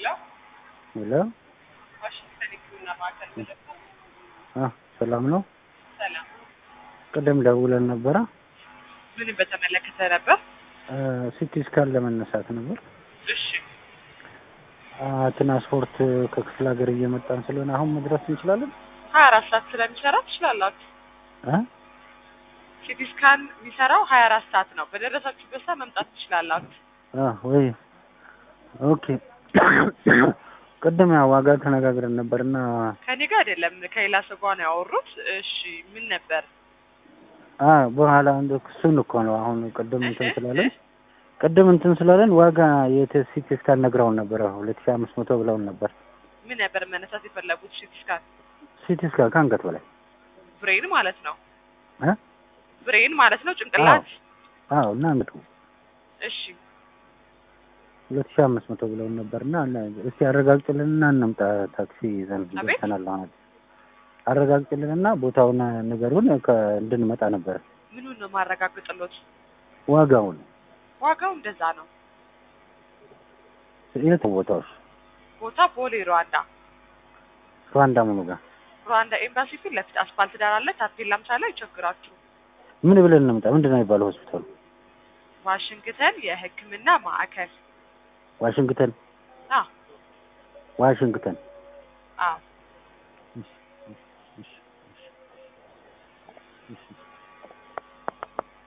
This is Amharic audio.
ሄሎ ሰላም ነው ሰላም ቀደም ደውለን ነበር ምን በተመለከተ ነበር ሲቲ ስካን ለመነሳት ነበር እሺ ትራንስፖርት ከክፍለ ሀገር እየመጣን ስለሆነ አሁን መድረስ እንችላለን 24 ሰዓት ስለሚሰራ ትችላላችሁ ሲቲ ስካን የሚሰራው 24 ሰዓት ነው በደረሳችሁበት ሰዓት መምጣት ትችላላችሁ ወይ ኦኬ ቀደም ዋጋ ተነጋግረን ነበርና ከኔ ጋር አይደለም ከሌላ ሰው ጋር ነው ያወሩት እሺ ምን ነበር በኋላ እሱን እኮ ነው አሁን ቀደም እንትን ስላለን ዋጋ የሲቲ ስካን ነግረውን ነበር 2500 ብለውን ነበር ምን ነበር መነሳት የፈለጉት ሲቲ ስካን ካንገት በላይ ብሬን ማለት ነው ብሬን ማለት ነው ጭንቅላት እና አንገቱ እሺ 2500 ብለውን ነበርና እስቲ አረጋግጥልንና እንምጣ ታክሲ ይዘን ይተናል አሁን አረጋግጥልንና ቦታውን ንገሩን እንድንመጣ ነበር ምኑን ነው ማረጋግጥሎት ዋጋው እንደዛ ነው የት ቦታ ፖሊ ሩዋንዳ ምኑ ጋር ሩዋንዳ ኤምባሲ ፊት ለፊት አስፋልት ዳር አለ ታፔላም ሳለ ይቸግራችሁ ምን ብለን እንምጣ ምንድነው የሚባለው ሆስፒታሉ ዋሽንግተን የሕክምና ማዕከል ዋሽንግተን